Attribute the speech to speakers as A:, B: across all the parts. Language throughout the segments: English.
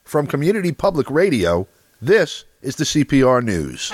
A: From Community Public Radio, this is the CPR News.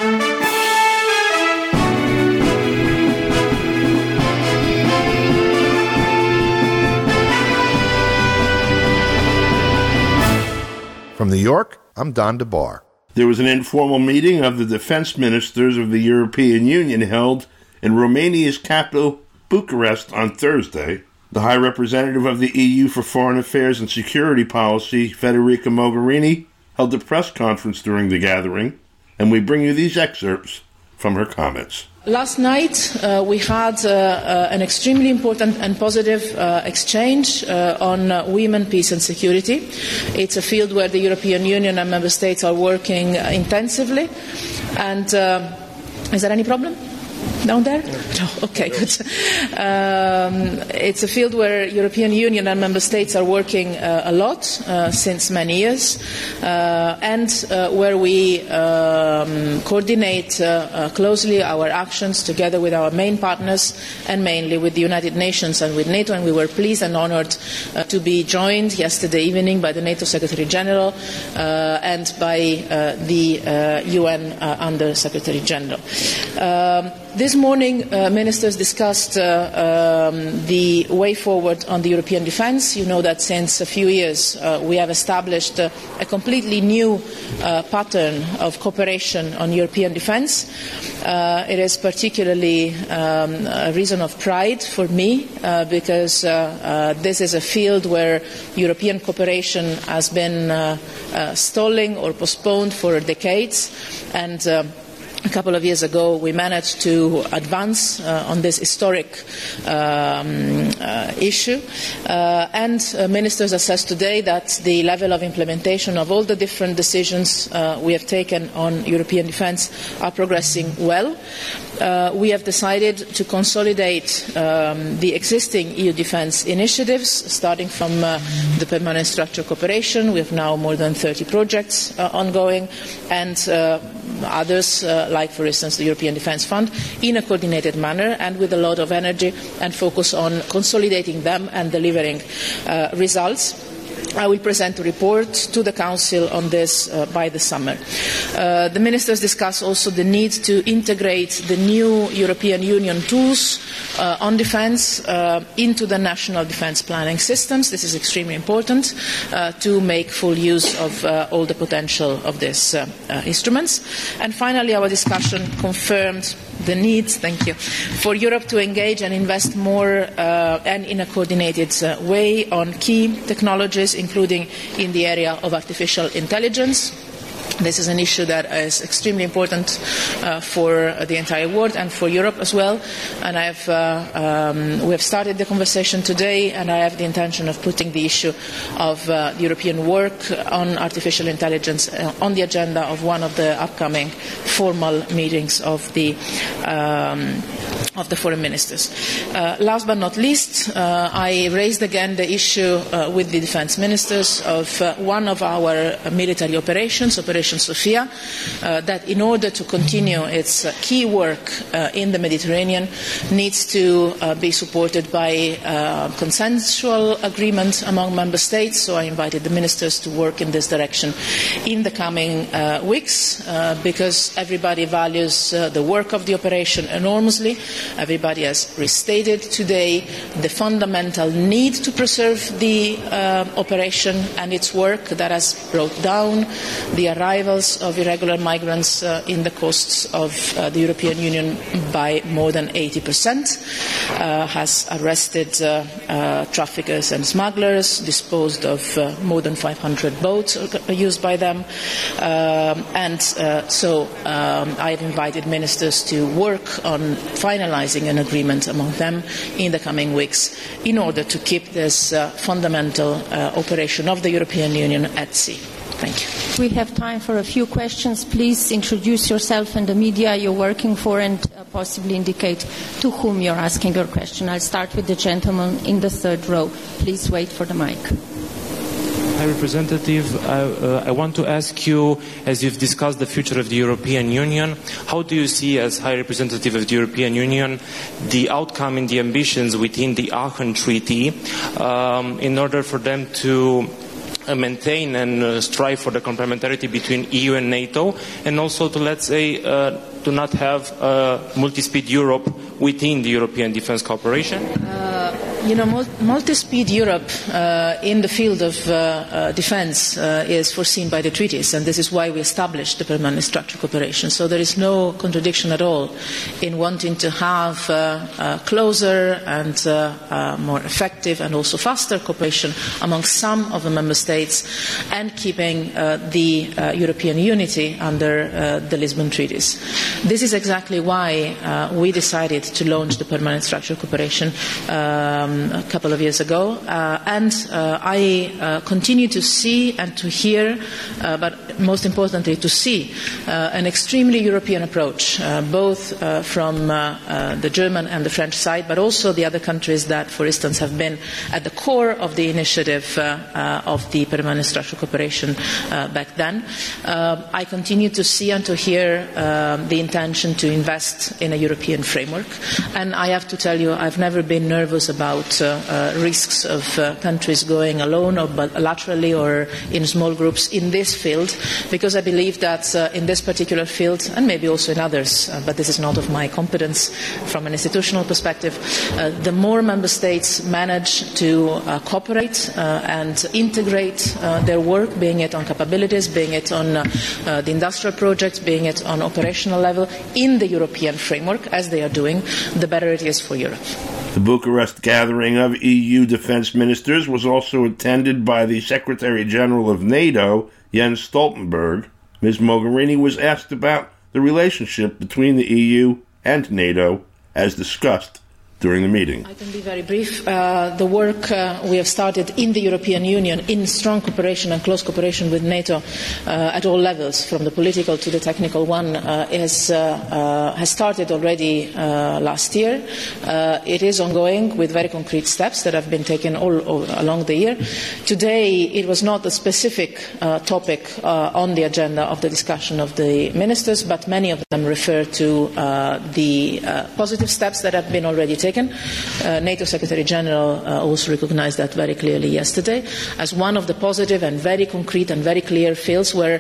A: From New York, I'm Don DeBar.
B: There was an informal meeting of the defense ministers of the European Union held in Romania's capital, Bucharest, on Thursday. The High Representative of the EU for Foreign Affairs and Security Policy, Federica Mogherini, held a press conference during the gathering, and we bring you these excerpts from her comments.
C: Last night we had an extremely important and positive exchange on women, peace and security. It's a field where the European Union and member states are working intensively. And is there any problem down there? No. Okay, good. It's a field where European Union and member states are working a lot since many years, and where we coordinate closely our actions together with our main partners and mainly with the United Nations and with NATO. And we were pleased and honoured to be joined yesterday evening by the NATO Secretary General and by the UN Under Secretary General. This morning, ministers discussed the way forward on the European defence. You know that since a few years we have established a completely new pattern of cooperation on European defence. It is particularly a reason of pride for me because this is a field where European cooperation has been stalling or postponed for decades, and a couple of years ago, we managed to advance on this historic issue, and ministers assessed today that the level of implementation of all the different decisions we have taken on European defence are progressing well. We have decided to consolidate the existing EU defence initiatives, starting from the permanent structured cooperation. We have now more than 30 projects ongoing, and others, like for instance the European Defence Fund, in a coordinated manner and with a lot of energy and focus on consolidating them and delivering results. I will present a report to the Council on this by the summer. The ministers discussed also the need to integrate the new European Union tools on defence into the national defence planning systems. This is extremely important to make full use of all the potential of these instruments. And finally, our discussion confirmed the need, for Europe to engage and invest more and in a coordinated way on key technologies, including in the area of artificial intelligence. This is an issue that is extremely important for the entire world and for Europe as well. And we have started the conversation today, and I have the intention of putting the issue of European work on artificial intelligence on the agenda of one of the upcoming formal meetings of the foreign ministers. Last but not least, I raised again the issue with the defence ministers of one of our military operations, Operation Sophia, that in order to continue its key work in the Mediterranean needs to be supported by consensual agreement among member states. So I invited the ministers to work in this direction in the coming weeks because everybody values the work of the operation enormously. Everybody has restated today the fundamental need to preserve the operation and its work that has brought down the arrivals of irregular migrants in the coasts of the European Union by more than 80%, has arrested traffickers and smugglers, disposed of more than 500 boats used by them, and so I have invited ministers to work on finalising an agreement among them in the coming weeks in order to keep this fundamental operation of the European Union at sea. Thank you.
D: We have time for a few questions. Please introduce yourself and the media you're working for and possibly indicate to whom you're asking your question. I'll start with the gentleman in the third row. Please wait for the mic.
E: High Representative, I want to ask you, as you've discussed the future of the European Union, how do you see, as High Representative of the European Union, the outcome and the ambitions within the Aachen Treaty in order for them to maintain and strive for the complementarity between EU and NATO, and also to, let's say, to not have multi-speed Europe within the European defence cooperation?
C: Multi-speed Europe in the field of defence is foreseen by the treaties, and this is why we established the permanent structured cooperation. So there is no contradiction at all in wanting to have closer and more effective and also faster cooperation among some of the member states, and keeping the European unity under the Lisbon treaties. This is exactly why we decided to launch the permanent structured cooperation a couple of years ago, and I continue to see and to hear, but most importantly to see, an extremely European approach, both from the German and the French side, but also the other countries that, for instance, have been at the core of the initiative of the permanent structural cooperation back then. I continue to see and to hear the intention to invest in a European framework, and I have to tell you, I've never been nervous about risks of countries going alone or bilaterally or in small groups in this field, because I believe that in this particular field, and maybe also in others, but this is not of my competence from an institutional perspective, the more member states manage to cooperate and integrate their work, being it on capabilities, being it on the industrial projects, being it on operational level, in the European framework, as they are doing, the better it is for Europe.
B: The Bucharest gathering of EU defense ministers was also attended by the Secretary General of NATO, Jens Stoltenberg. Ms. Mogherini was asked about the relationship between the EU and NATO, as discussed during the meeting.
C: I can be very brief. The work we have started in the European Union in strong cooperation and close cooperation with NATO at all levels, from the political to the technical one, has started already last year. It is ongoing with very concrete steps that have been taken all along the year. Today it was not a specific topic on the agenda of the discussion of the ministers, but many of them refer to the positive steps that have been already taken. NATO Secretary General also recognized that very clearly yesterday as one of the positive and very concrete and very clear fields where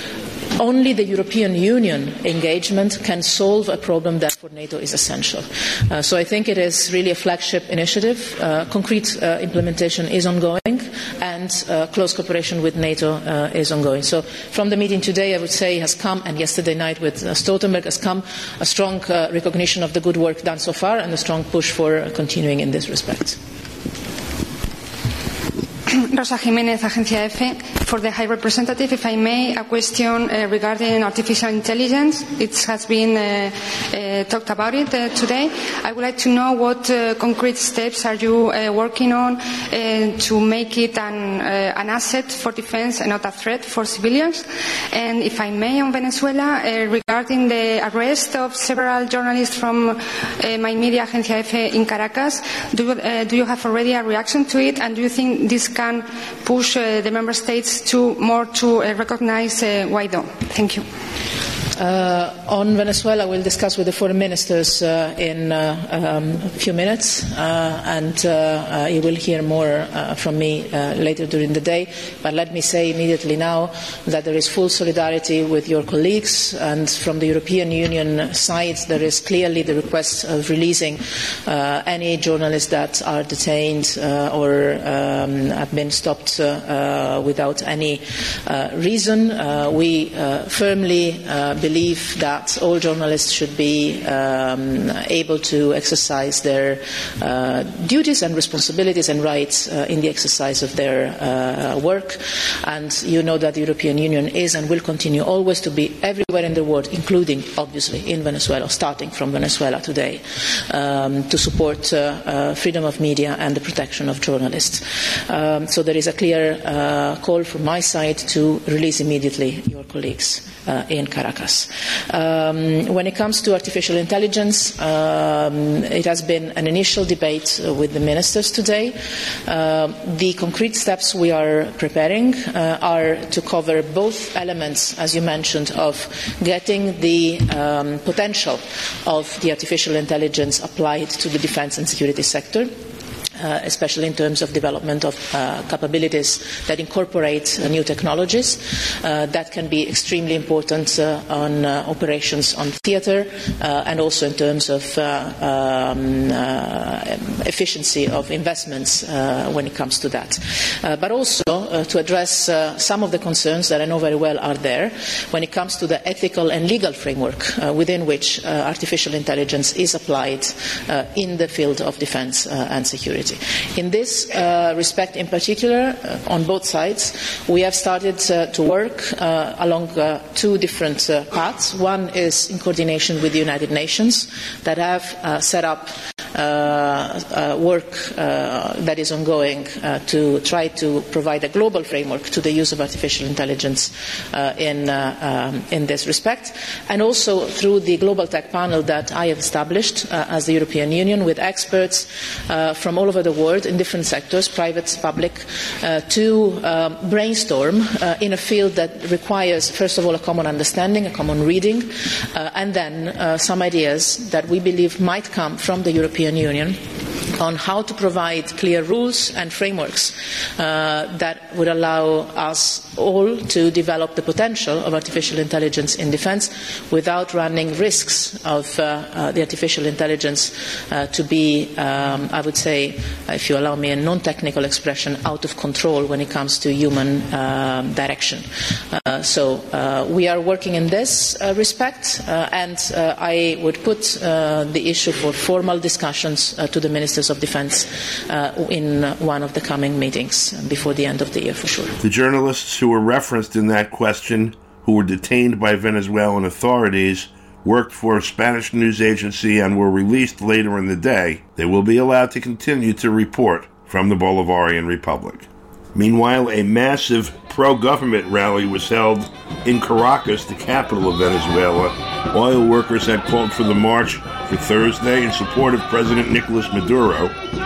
C: only the European Union engagement can solve a problem that for NATO is essential. So I think it is really a flagship initiative. Concrete implementation is ongoing, and close cooperation with NATO is ongoing. So from the meeting today, I would say, has come, and yesterday night with Stoltenberg, has come a strong recognition of the good work done so far and a strong push for continuing in this respect.
F: Rosa Jiménez, Agencia EFE. For the High Representative, if I may, a question regarding artificial intelligence. It has been talked about it today. I would like to know what concrete steps are you working on to make it an asset for defense and not a threat for civilians. And if I may, on Venezuela, regarding the arrest of several journalists from my media, Agencia EFE, in Caracas, do you have already a reaction to it, and do you think this can push the member states to recognize Guaidó? Thank you.
C: On Venezuela, we'll discuss with the foreign ministers in a few minutes, and you will hear more from me later during the day. But let me say immediately now that there is full solidarity with your colleagues, and from the European Union side there is clearly the request of releasing any journalists that are detained or have been stopped without any reason. We firmly believe that all journalists should be able to exercise their duties and responsibilities and rights in the exercise of their work. And you know that the European Union is and will continue always to be everywhere in the world, including obviously in Venezuela, starting from Venezuela today, to support freedom of media and the protection of journalists. So there is a clear call from my side to release immediately your colleagues in Caracas. When it comes to artificial intelligence, it has been an initial debate with the ministers today. The concrete steps we are preparing are to cover both elements, as you mentioned, of getting the potential of the artificial intelligence applied to the defence and security sector. especially in terms of development of capabilities that incorporate new technologies. That can be extremely important on operations on theatre and also in terms of efficiency of investments when it comes to that. But also to address some of the concerns that I know very well are there when it comes to the ethical and legal framework within which artificial intelligence is applied in the field of defence and security. In this respect in particular, on both sides, we have started to work along two different paths. One is in coordination with the United Nations that have set up work that is ongoing to try to provide a global framework to the use of artificial intelligence in this respect, and also through the Global Tech Panel that I have established as the European Union with experts from all over the world in different sectors, private, public, to brainstorm in a field that requires, first of all, a common understanding, a common reading, and then some ideas that we believe might come from the European Union on how to provide clear rules and frameworks that would allow us all to develop the potential of artificial intelligence in defence without running risks of the artificial intelligence to be, I would say, if you allow me a non-technical expression, out of control when it comes to human direction. So we are working in this respect, and I would put the issue for formal discussions to the Ministers of Defence in one of the coming meetings before the end of the year, for sure.
B: The journalists who were referenced in that question, who were detained by Venezuelan authorities, worked for a Spanish news agency and were released later in the day. They will be allowed to continue to report from the Bolivarian Republic. Meanwhile, a massive pro-government rally was held in Caracas, the capital of Venezuela. Oil workers had called for the march for Thursday in support of President Nicolas Maduro.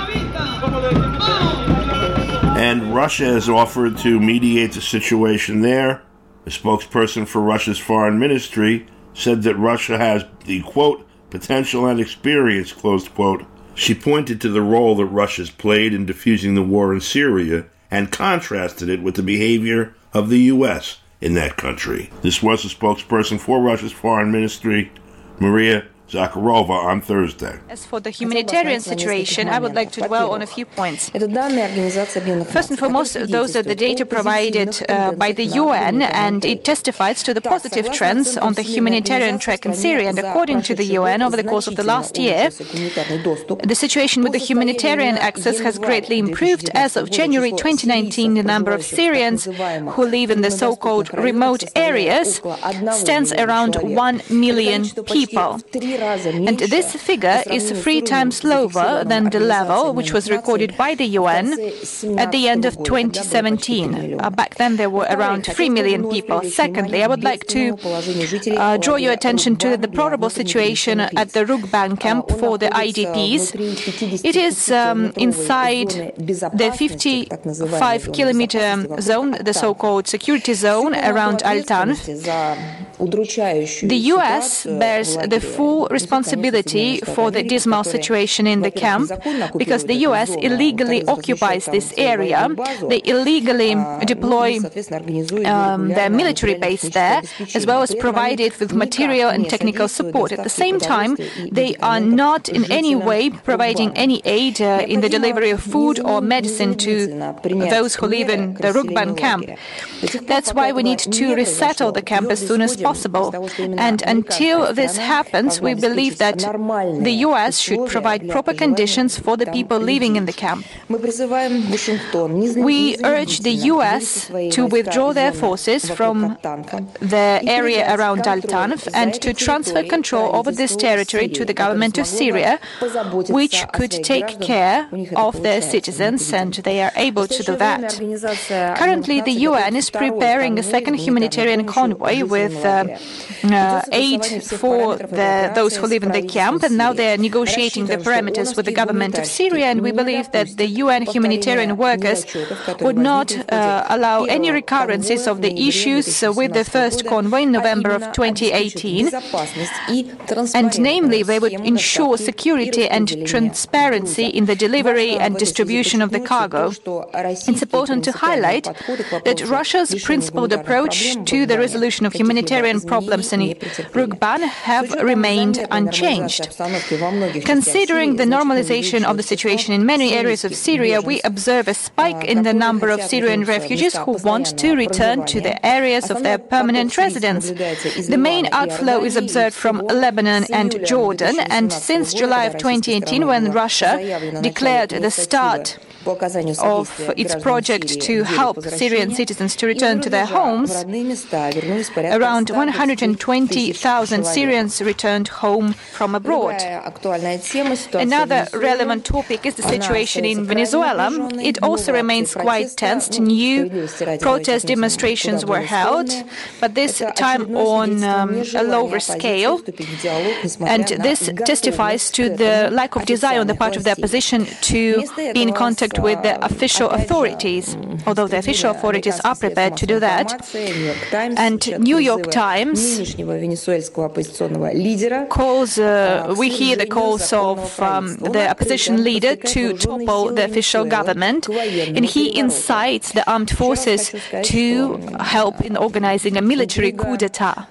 B: And Russia has offered to mediate the situation there. A spokesperson for Russia's foreign ministry said that Russia has the, quote, potential and experience, closed quote. She pointed to the role that Russia's played in defusing the war in Syria and contrasted it with the behavior of the U.S. in that country. This was a spokesperson for Russia's foreign ministry, Maria Zakharova, on Thursday.
G: As for the humanitarian situation, I would like to dwell on a few points. First and foremost, those are the data provided by the UN, and it testifies to the positive trends on the humanitarian track in Syria. And according to the UN, over the course of the last year, the situation with the humanitarian access has greatly improved. As of January 2019, the number of Syrians who live in the so-called remote areas stands around 1 million people. And this figure is 3 times lower than the level which was recorded by the UN at the end of 2017. Back then there were around 3 million people. Secondly, I would like to draw your attention to the deplorable situation at the Rukban camp for the IDPs. It is inside the 55-kilometer zone, the so-called security zone around Al-Tanf. The US bears the full responsibility for the dismal situation in the camp because the US illegally occupies this area. They illegally deploy their military base there, as well as provide it with material and technical support. At the same time, they are not in any way providing any aid in the delivery of food or medicine to those who live in the Rukban camp. That's why we need to resettle the camp as soon as possible. And until this happens, we believe that the US should provide proper conditions for the people living in the camp. We urge the US to withdraw their forces from the area around Al-Tanf and to transfer control over this territory to the government of Syria, which could take care of their citizens, and they are able to do that. Currently, the UN is preparing a second humanitarian convoy with aid for those who live in the camp, and now they are negotiating the parameters with the government of Syria, and we believe that the UN humanitarian workers would not allow any recurrences of the issues with the first convoy in November of 2018, and namely they would ensure security and transparency in the delivery and distribution of the cargo. It's important to highlight that Russia's principled approach to the resolution of humanitarian problems in Rukban have remained unchanged. Considering the normalization of the situation in many areas of Syria, we observe a spike in the number of Syrian refugees who want to return to the areas of their permanent residence. The main outflow is observed from Lebanon and Jordan, and since July of 2018, when Russia declared the start of its project to help Syrian citizens to return to their homes, around 120,000 Syrians returned home from abroad. Another relevant topic is the situation in Venezuela. It also remains quite tense. New protest demonstrations were held, but this time on a lower scale, and this testifies to the lack of desire on the part of the opposition to be in contact with the official authorities, although the official authorities are prepared to do that. And New York Times calls, we hear the calls of the opposition leader to topple the official government, and he incites the armed forces to help in organizing a military coup d'etat.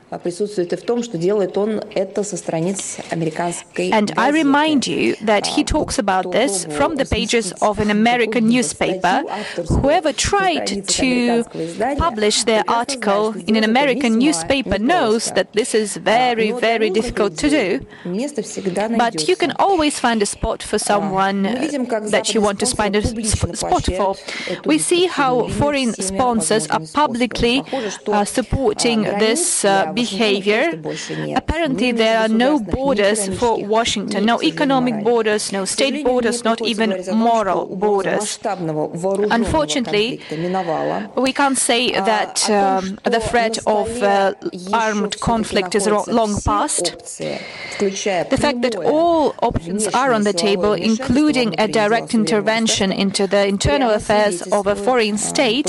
G: And I remind you that he talks about this from the pages of an American newspaper. Whoever tried to publish their article in an American newspaper knows that this is very, very difficult to do. But you can always find a spot for someone that you want to find a spot for. We see how foreign sponsors are publicly supporting this behavior. Apparently, there are no borders for Washington, no economic borders, no state borders, not even moral borders. Unfortunately, we can't say that the threat of armed conflict is long past. The fact that all options are on the table, including a direct intervention into the internal affairs of a foreign state,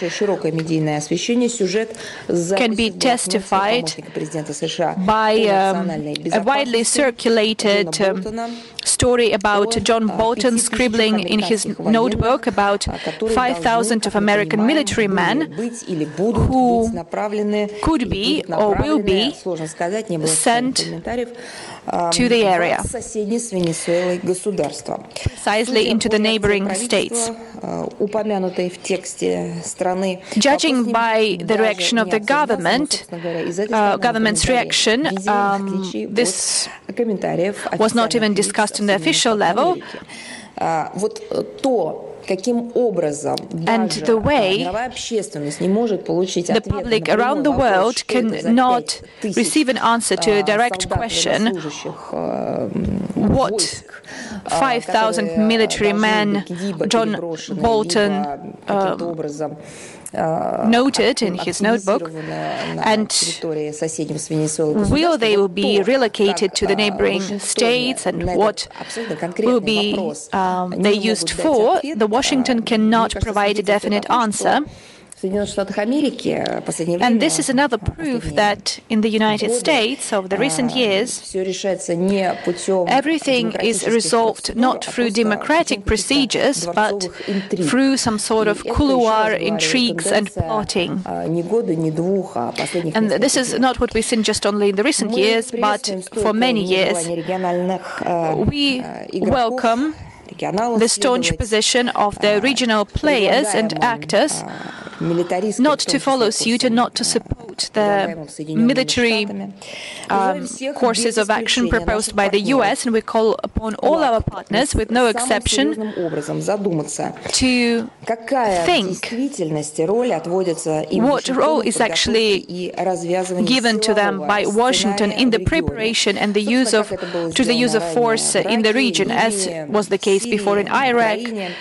G: can be testified by a widely circulated story about John Bolton scribbling in his notebook about 5,000 of American military men who could be or will be sent to the area, precisely into the neighboring states. Judging by the reaction of the government's reaction, this was not even discussed on the official level. And the way the public around the world cannot receive an answer to a direct question, what 5,000 military men John Bolton noted in his notebook, and will they be relocated to the neighboring states, and what will be they used for, the Washington cannot provide a definite answer. And this is another proof that in the United States over the recent years, everything is resolved not through democratic procedures, but through some sort of couloir intrigues and plotting. And this is not what we've seen just only in the recent years, but for many years. We welcome the staunch position of the regional players and actors not to follow suit and not to support the military courses of action proposed by the US, and we call upon all our partners, with no exception, to think what role is actually given to them by Washington in the preparation and the use of force in the region, as was the case before in Iraq,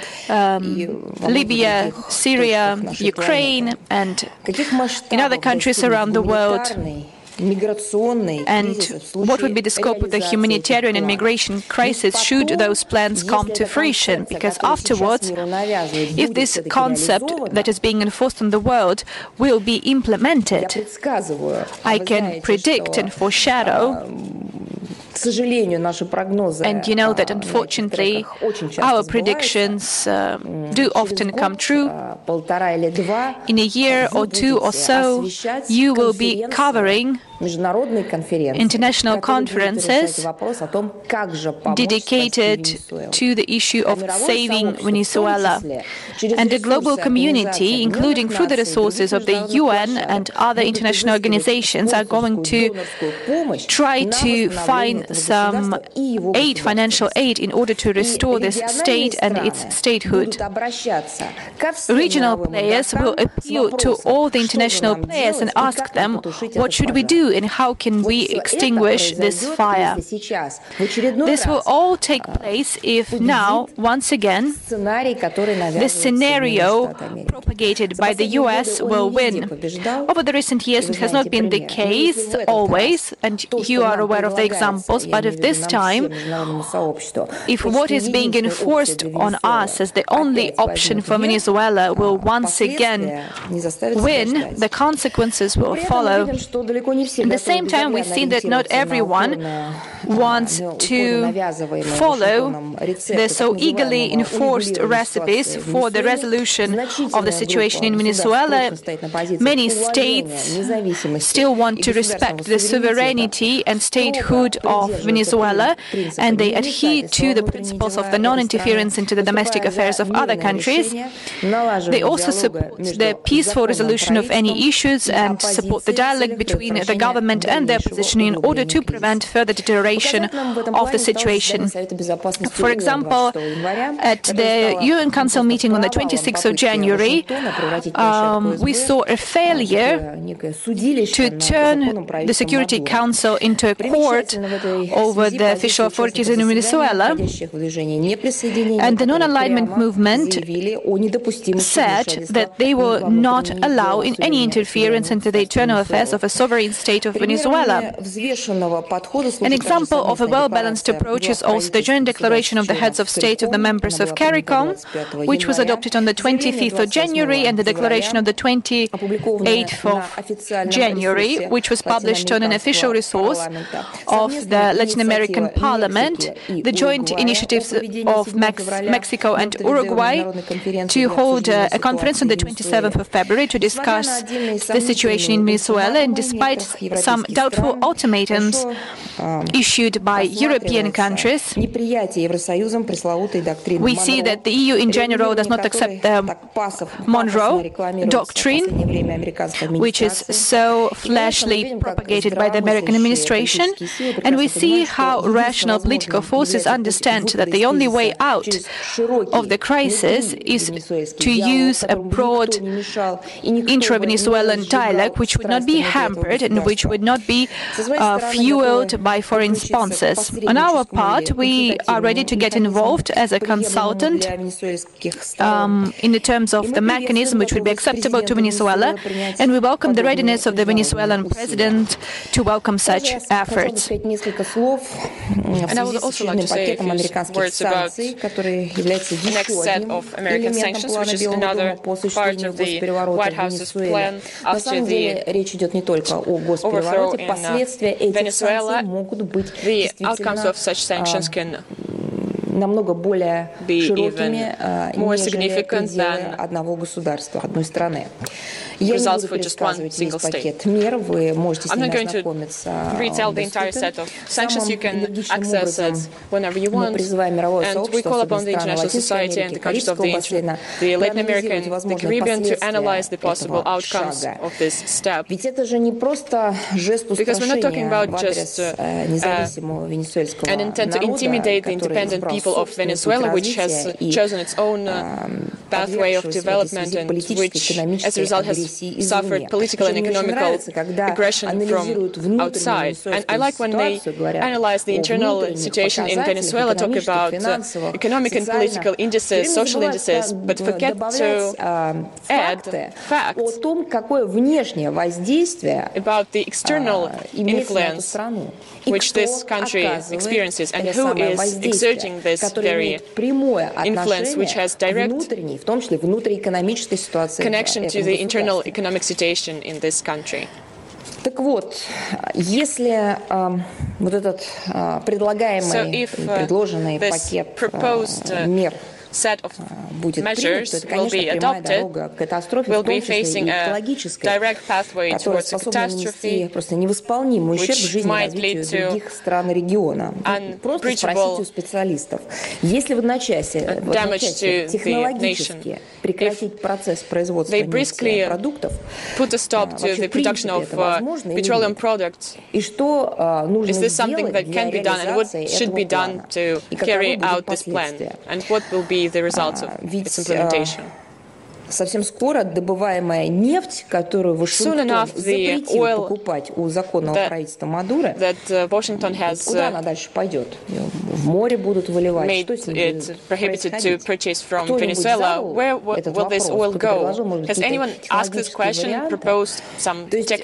G: Libya, Syria, Ukraine, and in other countries around the world. And what would be the scope of the humanitarian and migration crisis should those plans come to fruition? Because afterwards, if this concept that is being enforced on the world will be implemented, I can predict and foreshadow. And you know that unfortunately our predictions do often come true. In a year or two or so, you will be covering international conferences dedicated to the issue of saving Venezuela. And the global community, including through the resources of the UN and other international organizations, are going to try to find some aid, financial aid, in order to restore this state and its statehood. Regional players will appeal to all the international players and ask them, what should we do and how can we extinguish this fire? This will all take place if now, once again, the scenario propagated by the US will win. Over the recent years, it has not been the case always, and you are aware of the examples, but if this time, if what is being enforced on us as the only option for Venezuela will once again win, the consequences will follow. At the same time, we see that not everyone wants to follow the so eagerly enforced recipes for the resolution of the situation in Venezuela. Many states still want to respect the sovereignty and statehood of Venezuela, and they adhere to the principles of the non-interference into the domestic affairs of other countries. They also support the peaceful resolution of any issues and support the dialogue between the government and the opposition in order to prevent further deterioration of the situation. For example, at the UN Council meeting on the 26th of January, we saw a failure to turn the Security Council into a court over the official authorities in Venezuela, and the non-alignment movement said that they will not allow in any interference into the internal affairs of a sovereign state of Venezuela. An example of a well-balanced approach is also the joint declaration of the heads of state of the members of CARICOM, which was adopted on the 25th of January, and the declaration of the 28th of January, which was published on an official resource of the Latin American Parliament, the joint initiatives of Mexico and Uruguay to hold a conference on the 27th of February to discuss the situation in Venezuela. And despite some doubtful ultimatums issued by European countries, we see that the EU in general does not accept the Monroe Doctrine, which is so fleshly propagated by the American administration. And we see how rational political forces understand that the only way out of the crisis is to use a broad intra-Venezuelan dialogue, which would not be hampered and which would not be fueled by foreign sponsors. On our part, we are ready to get involved as a consultant in the terms of the mechanism which would be acceptable to Venezuela, and we welcome the readiness of the Venezuelan president to welcome such efforts.
H: And I would also like to say a few words about the next set of American sanctions, which is another part of the White House's plan after the overthrow in Venezuela. The outcomes of such sanctions can be even more significant than results for just one single state. I'm not going to retell the entire set of sanctions. You can access it whenever you want. And we call upon the international society and the countries of the Latin America and the Caribbean to analyze the possible outcomes of this step. Because we're not talking about just an intent to intimidate the independent people of Venezuela, which has chosen its own pathway of development and which, as a result, has suffered political and economical aggression from outside. And I like when they analyze the internal situation in Venezuela, talk about economic and political indices, social indices, but forget to add facts about the external influence which this country experiences and who is exerting this very influence, which has direct connection to the internal economic situation in this country.
I: Так вот, если вот этот предложенный пакет мер
H: set of measures will be adopted, will be facing a direct pathway towards a catastrophe, which might lead to unbridgeable damage to the nation. If they briskly put a stop to the production of petroleum products, is this something that can be done, and what should be done to carry out this plan, and what will be the results of its implementation?
I: Совсем скоро добываемая нефть, которую Вашингтон запретил покупать у законного правительства Мадуро, куда она дальше пойдет? В море будут выливать. Что с ней происходить? Кто-нибудь задал этот вопрос? Кто-то предложил, может быть, какие-то технологические варианты? То есть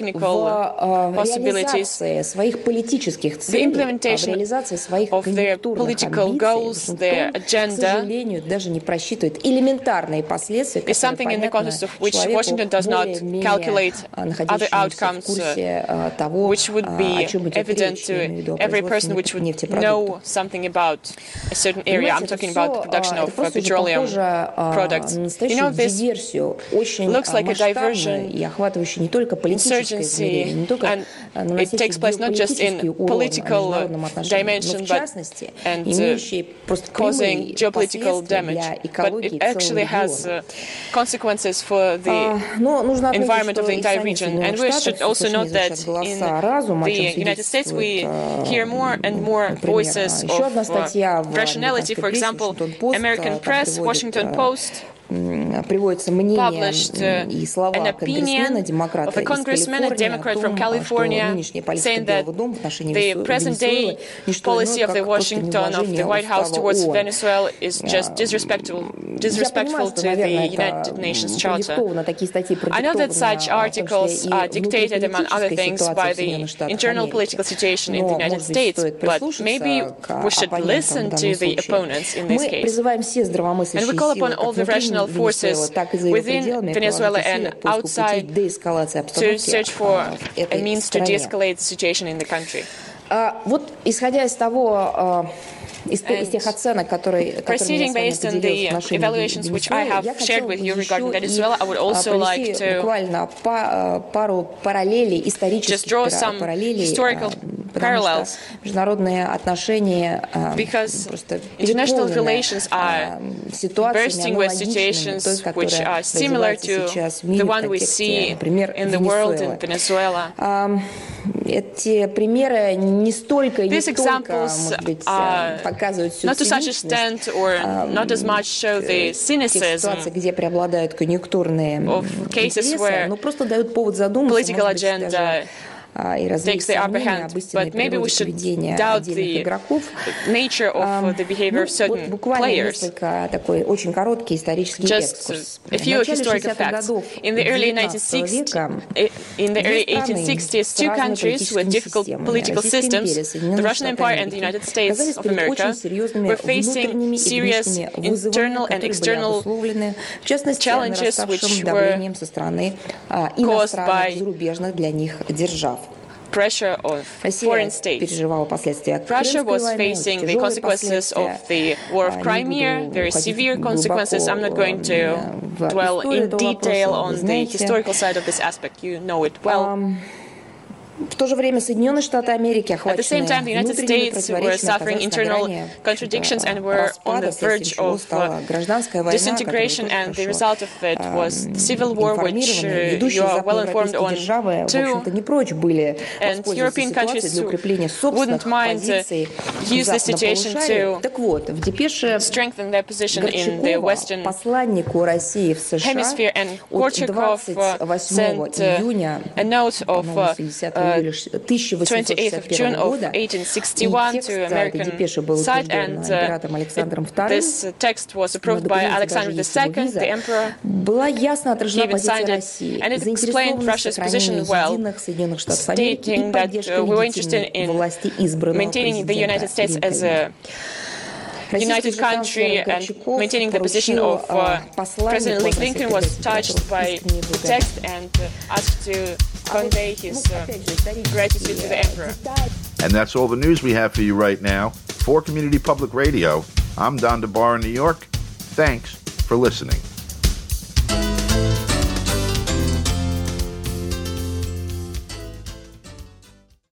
I: в реализации своих политических целей, в реализации своих конъюнктурных амбиций, к сожалению, даже не просчитывает элементарные последствия, которые
H: in the context of which Washington does not calculate other outcomes, which would be evident to every person which would know something about a certain area. I'm talking about the production of petroleum products. You know, this looks like a diversion, insurgency, and it takes place not just in political dimension, but and causing geopolitical damage, but it actually has consequences for the environment of the entire region. And we should also note that in the United States we hear more and more voices of rationality. For example, American press, Washington Post, published an opinion of a congressman, a Democrat from California, saying that the present-day policy of the Washington, of the White House towards Venezuela is just disrespectful to the United Nations Charter. I know that such articles are dictated, among other things, by the internal political situation in the United States, but maybe we should listen to the opponents in this case. And we call upon all the rational forces within Venezuela and outside to search for a means to de-escalate the situation in the country.
I: Вот, исходя из того, из тех оценок, которые
H: proceeding based on the evaluations which I have shared with you regarding Venezuela, I would also like to
I: пару параллелей, исторических
H: draw some historical parallels,
I: международные отношения,
H: because international relations are bursting with situations which are similar to the one we see in the world in Venezuela.
I: Эти примеры не столько и не
H: только,
I: может быть, показывают всю
H: not to such extent or not as much show the cynicism
I: где преобладают конъюнктурные интересы, но просто дают повод задуматься,
H: political agenda takes the upper hand, but maybe we should doubt the nature of the behavior of certain players. Just a few historical facts. In the early 1860s, two countries with difficult political systems, the Russian Empire and the United States of America, were facing serious internal and external challenges which were caused by pressure of foreign states. Russia was facing the consequences of the War of Crimea, very severe consequences. I'm not going to dwell in detail on the historical side of this aspect. You know it well.
I: В то же время Соединенные Штаты Америки
H: At the same time, the United States were suffering internal contradictions and were on the verge of disintegration, and the result of it was the civil war, which you are well informed on too. And European countries wouldn't mind use this situation to strengthen their position in the Western Hemisphere. And Gorchakov sent a note of 28th of June of 1861 to American side, and this text was approved by Alexander II, the emperor. He even signed it, and it explained Russia's position well, stating that we were interested in maintaining the United States as a united country, and maintaining the position of President Lincoln was touched by the text and asked to convey his gratitude to the emperor.
A: And that's all the news we have for you right now. For Community Public Radio, I'm Don DeBar in New York. Thanks for listening.